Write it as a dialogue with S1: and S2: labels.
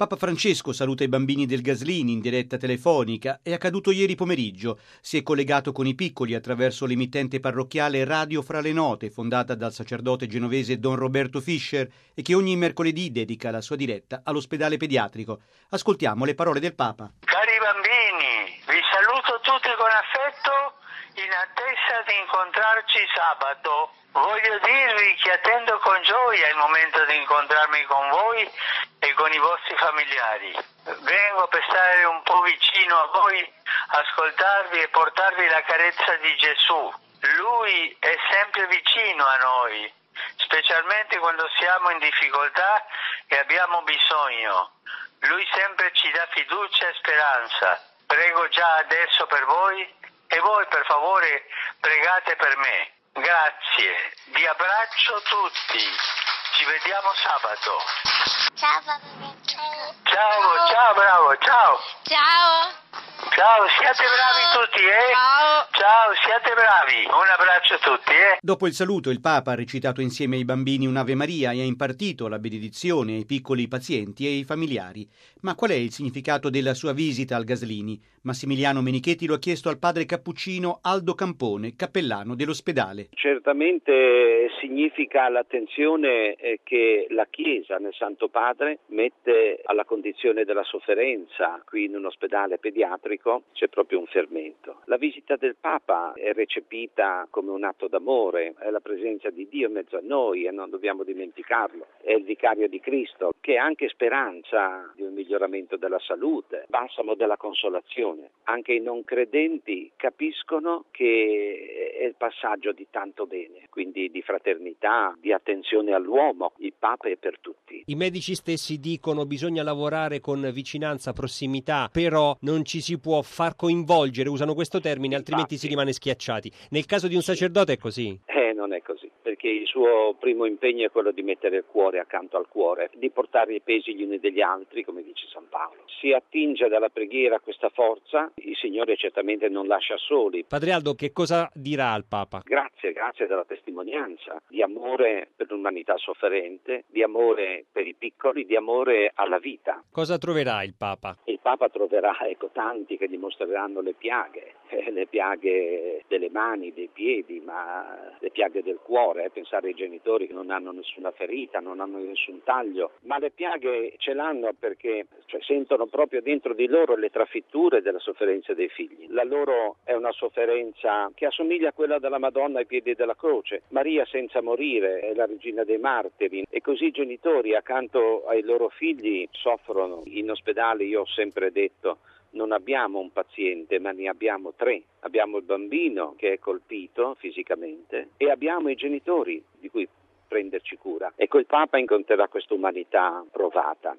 S1: Papa Francesco saluta i bambini del Gaslini in diretta telefonica. È accaduto ieri pomeriggio. Si è collegato con i piccoli attraverso l'emittente parrocchiale Radio Fra le Note, fondata dal sacerdote genovese Don Roberto Fischer e che ogni mercoledì dedica la sua diretta all'ospedale pediatrico. Ascoltiamo le parole del Papa.
S2: Cari bambini, vi saluto tutti con affetto in attesa di incontrarci sabato. Voglio dirvi che attendo con gioia il momento di incontrarmi con voi e con i vostri familiari. Vengo per stare un po' vicino a voi, ascoltarvi e portarvi la carezza di Gesù. Lui è sempre vicino a noi, specialmente quando siamo in difficoltà e abbiamo bisogno. Lui sempre ci dà fiducia e speranza. Prego già adesso per voi e voi per favore pregate per me. Grazie, vi abbraccio tutti, ci vediamo sabato.
S3: Ciao papà.
S2: Ciao, bravo, ciao.
S3: Ciao.
S2: Ciao, siate bravi tutti, Ciao, siate bravi. Un abbraccio a tutti,
S1: Dopo il saluto il Papa ha recitato insieme ai bambini un'Ave Maria e ha impartito la benedizione ai piccoli pazienti e ai familiari. Ma qual è il significato della sua visita al Gaslini? Massimiliano Menichetti lo ha chiesto al padre cappuccino Aldo Campone, cappellano dell'ospedale.
S4: Certamente significa l'attenzione che la Chiesa nel Santo Padre mette alla condizione della sofferenza. Qui in un ospedale pediatrico c'è proprio un fermento. La visita del Papa è recepita come un atto d'amore, è la presenza di Dio in mezzo a noi e non dobbiamo dimenticarlo. È il vicario di Cristo che è anche speranza di un miglioramento della salute, balsamo della consolazione. Anche i non credenti capiscono che è il passaggio di tanto bene, quindi di fraternità, di attenzione all'uomo. Il Papa è per tutti.
S5: I medici stessi dicono bisogna lavorare con vicinanza, prossimità, però non ci si può far coinvolgere, usano questo termine, altrimenti si rimane schiacciati. Nel caso di un sacerdote è così?
S4: Non è così, perché il suo primo impegno è quello di mettere il cuore accanto al cuore, di portare i pesi gli uni degli altri, come dice San Paolo. Si attinge dalla preghiera a questa forza, il Signore certamente non lascia soli.
S5: Padre Aldo, che cosa dirà al Papa?
S4: Grazie della testimonianza, di amore per l'umanità sofferente, di amore per i piccoli, di amore alla vita.
S5: Cosa troverà il Papa?
S4: Il Papa troverà, tanti che gli mostreranno le piaghe delle mani, dei piedi, ma le piaghe del cuore, pensare ai genitori che non hanno nessuna ferita, non hanno nessun taglio, ma le piaghe ce l'hanno perché sentono proprio dentro di loro le trafitture della sofferenza dei figli. La loro è una sofferenza che assomiglia a quella della Madonna ai piedi della croce. Maria senza morire è la regina dei martiri e così i genitori accanto ai loro figli soffrono. In ospedale io ho sempre detto non abbiamo un paziente, ma ne abbiamo 3. Abbiamo il bambino che è colpito fisicamente e abbiamo i genitori di cui prenderci cura. Ecco, il Papa incontrerà questa umanità provata